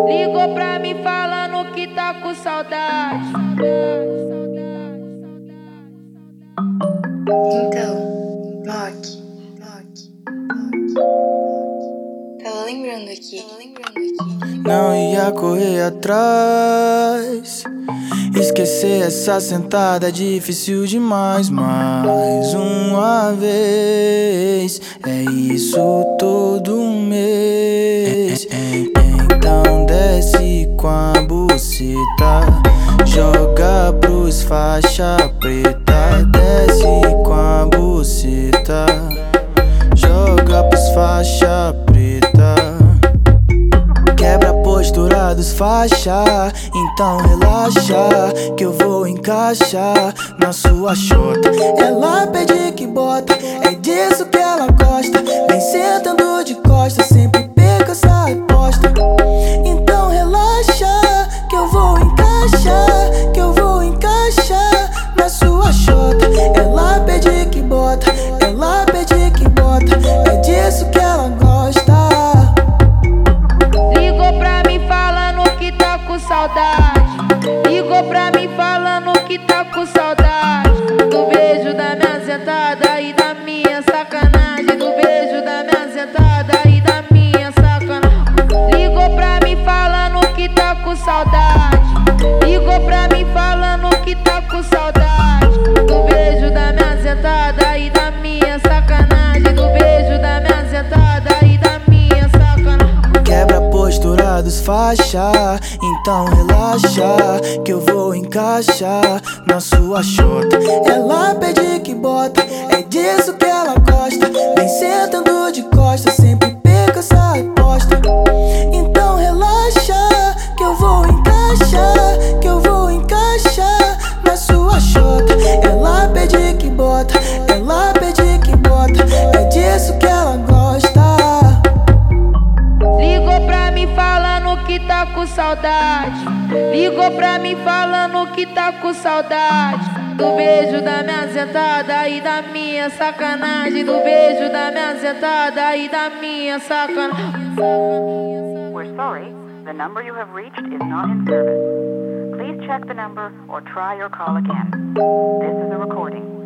Ligou pra mim falando que tá com saudade. Então, Mock, tava lembrando aqui. Não ia correr atrás. Esquecer essa sentada é difícil demais. Mais uma vez, é isso todo mês. Então desce com a buceta, joga pros faixa preta. Desce com a buceta, joga pros faixa preta. Quebra a postura dos faixa, então relaxa que eu vou encaixar na sua chota. Ela pede que bota, é disso que ela gosta. Vem sentando de costas, sempre perca essa aposta. Então relaxa que eu vou encaixar, que eu vou encaixar na sua chota. Ela pede que bota, ela pede que bota, é disso que ela gosta. Ligou pra mim falando que tá com saudade. Do beijo da minha sentada e da minha sacanagem. Do beijo da minha sentada e da minha sacanagem. Ligou pra mim falando que tá com saudade. Ligou pra mim falando que tá com saudade. Do beijo da minha sentada e da minha sacanagem. Do beijo da minha sentada e da minha sacanagem. Quebra a postura dos faixa, então relaxa que eu vou encaixar na sua chota. Ela pede que bota, é disso que ela gosta. Vem sentando de costas, sempre perca essa aposta. Então relaxa que eu vou encaixar, que eu vou encaixar na sua chota. Ela pede que bota, ela pede que bota, é disso que ela gosta. Ligou pra mim falando que tá com saudade. Ligou pra mim falando que tá com saudade. Do beijo da minha sentada e da minha sacanagem. Do beijo da minha sentada e da minha sacanagem. We're sorry, the number you have reached is not in service. Please check the number or try your call again. This is a recording.